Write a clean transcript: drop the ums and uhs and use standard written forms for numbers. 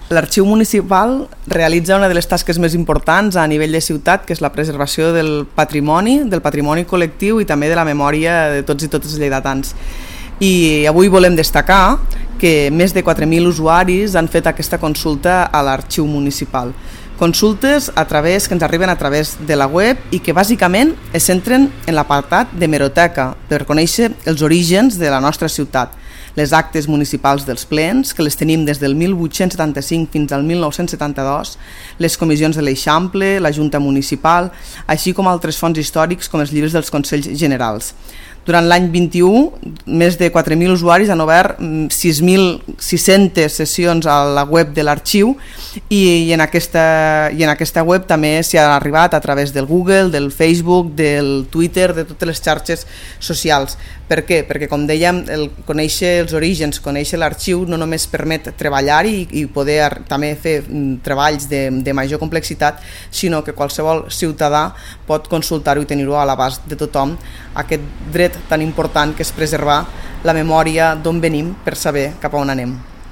L'Arxiu Municipal realitza una de les tasques més importants a nivell de ciutat, que és la preservació del patrimoni col·lectiu i també de la memòria de tots i totes els lleidatans. I avui volem destacar que més de 4.000 usuaris han fet aquesta consulta a l'Arxiu Municipal. Consultes que ens arriben a través de la web i que bàsicament es centren en l'apartat d'hemeroteca per conèixer els orígens de la nostra ciutat, les actes municipals dels plens, que les tenim des del 1875 fins al 1972, les comissions de l'Eixample, la Junta Municipal, així com altres fons històrics com els llibres dels Consells Generals. Durant l'any 21, més de 4.000 usuaris han obert 6.600 sessions a la web de l'arxiu i en aquesta web també s'hi ha arribat a través del Google, del Facebook, del Twitter, de totes les xarxes socials. Per què? Perquè, com dèiem, conèixer els orígens, conèixer l'arxiu no només permet treballar-hi i poder també fer treballs de major complexitat, sinó que qualsevol ciutadà pot consultar-ho i tenir-ho a l'abast de tothom, aquest dret tan important que és preservar la memòria d'on venim per saber cap a on anem.